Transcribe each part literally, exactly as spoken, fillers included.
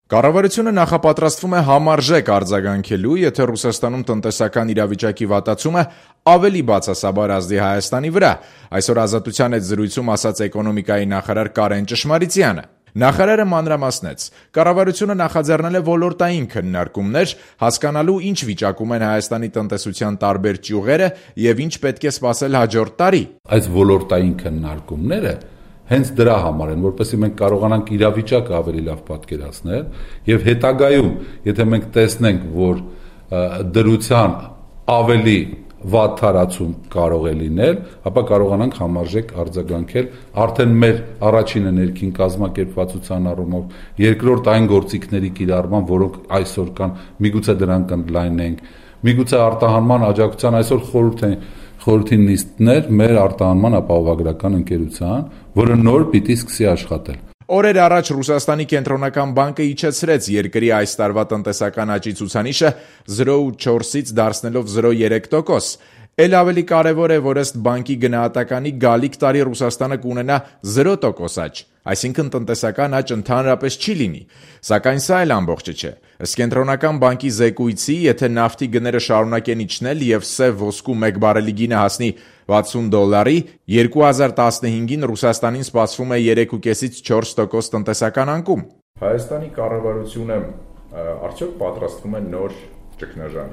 Կառավարությունը նախապատրաստվում է համարժեք արձագանքելու, եթե Ռուսաստանում տնտեսական իրավիճակի վատացումը ավելի բացասաբար ազդի Հայաստանի վրա, այսօր Ազատության հետ զրույցում ասաց էկոնոմիկայի նախարար Կարեն Ճշմարիցյանը։ Նախարարը մանրամասնեց. կառավարությունը նախաձեռնել է ոլորտային քննարկումներ, հասկանալու ինչ վիճակում են Հայաստանի տնտեսության տարբեր ճյուղերը եւ ինչ պետք է սպասել հաջորդ տարի։ Այս ոլորտային քննարկումները հենց դրա համար են, որպեսզի մենք կարողանանք իրավիճակը ավելի լավ պատկերացնել եւ հետագայում, եթե մենք տեսնենք, որ դրության ավելի վատ թարացում կարող է լինել, ապա կարողանանք համարժեք արձագանքել արդեն մեր առաջինը ներքին կազմակերպվածության առումով, երկրորդ այն գործիքների կիրառման, որոնք այսօր կան, միգուցե դրանք ընդլայնենք, միգուցե արտահանման աջակցության այսօր խորհուրդ են խորհրդի նիստներ մեր արտահանման ապահովագրական ընկերության, որը նոր պիտի սկսի աշխատել։ Օրեր առաջ Ռուսաստանի կենտրոնական բանկը իջեցրեց երկրի այս տարվա տնտեսական աճի ցուցանիշը զրո կողմը չորսից դարձնելով զրո կողմը երեք տոկոս։ Էլ ավելի կարևոր է, որ ըստ բանկի գնահատականի գալիք տարի Ռուսաստանը կունենա զրո տոկոս աճ, այսինքն տնտեսական աճ ընդհանրապես չի լինի։ Սակայն սա էլ ամբողջը չէ։ Ըստ կենտրոնական բանկի զեկույցի, եթե նավթի գները շարունակեն իջնել եւ սև ոսկու մեկ բարելի գինը հասնի վաթսուն դոլարի, երկու հազար տասնհինգին Ռուսաստանին սպասվում է երեք կողմը պենսից չորս տոկոս տնտեսական անկում։ Հայաստանի կառավարությունը արդյոք պատրաստվում է նոր ճգնաժամի։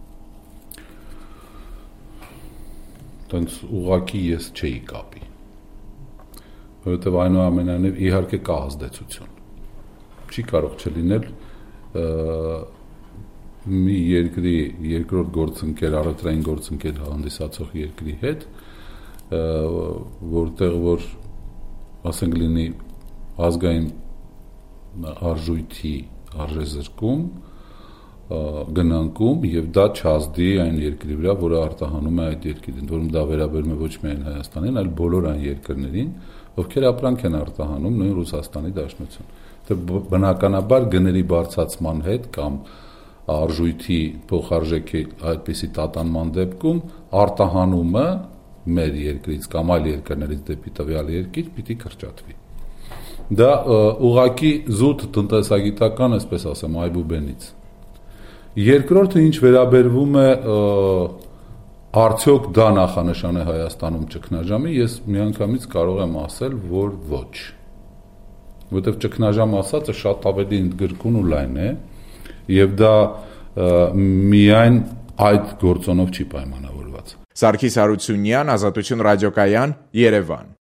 Տենց ուղղակի ես չէի կապի, որովհետև այնուամենայնիվ իհարկե կա ազդեցություն։ Չի կարող չլինել մի երկրի երկրորդ գործընկեր, առևտրային գործընկեր հանդիսացող երկրի հետ, որտեղ որ ասենք լինի ազգային արժույթի արժեզրկում, գնանկում եւ դա չազդի այն երկրի վրա, որը արտահանում է այդ երկրին, որում դա վերաբերում է ոչ միայն Հայաստանին, այլ բոլոր այն երկրներին, ովքեր ապրանք են արտահանում նույն Ռուսաստանի Դաշնություն։ Դե բնականաբար գների բարձրացման հետ կամ արժույթի փոխարժեքի այդպիսի տատանման դեպքում արտահանումը մեր երկրից կամ այլ երկրներից դեպի տվյալ երկիր պիտի կրճատվի։ Դա ուղղակի զուտ տնտեսագիտական, այսպես ասեմ, այբուբենից։ Երկրորդը ինչ վերաբերվում է արդյոք դա նախանշան է Հայաստանում ճգնաժամի, ես միանգամից կարող եմ ասել, որ ոչ։ Որտեվ ճգնաժամ ասածը շատ ավելի ընդգրկուն ու լայն է, եւ դա միայն այդ գործոնով չի պայմանավորված։ Սարգիս Հարությունյան, Ազատություն ռադիոկայան, Երևան։